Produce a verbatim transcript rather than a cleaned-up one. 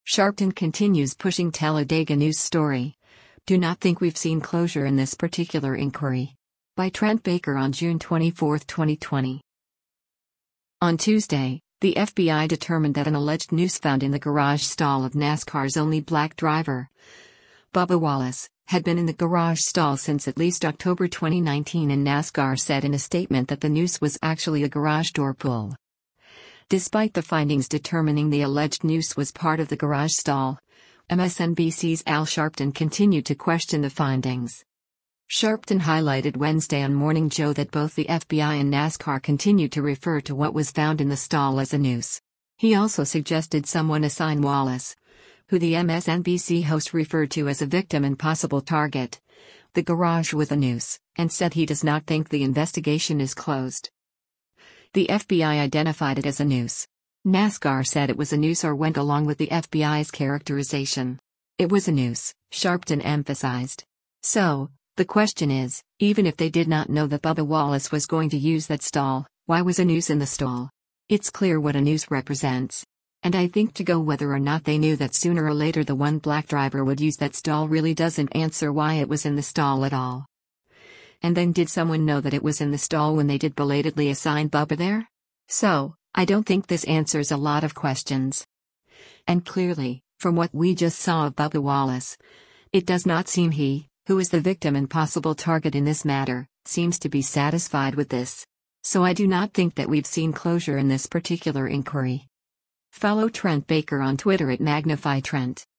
Sharpton continues pushing Talladega news story. Do not think we've seen closure in this particular inquiry. By Trent Baker on June twenty-fourth, twenty twenty. On Tuesday, the F B I determined that an alleged noose found in the garage stall of NASCAR's only black driver, Bubba Wallace, had been in the garage stall since at least October twenty nineteen, and NASCAR said in a statement that the noose was actually a garage door pull. Despite the findings determining the alleged noose was part of the garage stall, M S N B C's Al Sharpton continued to question the findings. Sharpton highlighted Wednesday on Morning Joe that both the F B I and NASCAR continued to refer to what was found in the stall as a noose. He also suggested someone assign Wallace, who the M S N B C host referred to as a victim and possible target, the garage with a noose, and said he does not think the investigation is closed. The F B I identified it as a noose. NASCAR said it was a noose or went along with the F B I's characterization. It was a noose, Sharpton emphasized. So, the question is, even if they did not know that Bubba Wallace was going to use that stall, why was a noose in the stall? It's clear what a noose represents. And I think to go whether or not they knew that sooner or later the one black driver would use that stall really doesn't answer why it was in the stall at all. And then did someone know that it was in the stall when they did belatedly assign Bubba there? So, I don't think this answers a lot of questions. And clearly, from what we just saw of Bubba Wallace, it does not seem he, who is the victim and possible target in this matter, seems to be satisfied with this. So I do not think that we've seen closure in this particular inquiry. Follow Trent Baker on Twitter at Magnify Trent.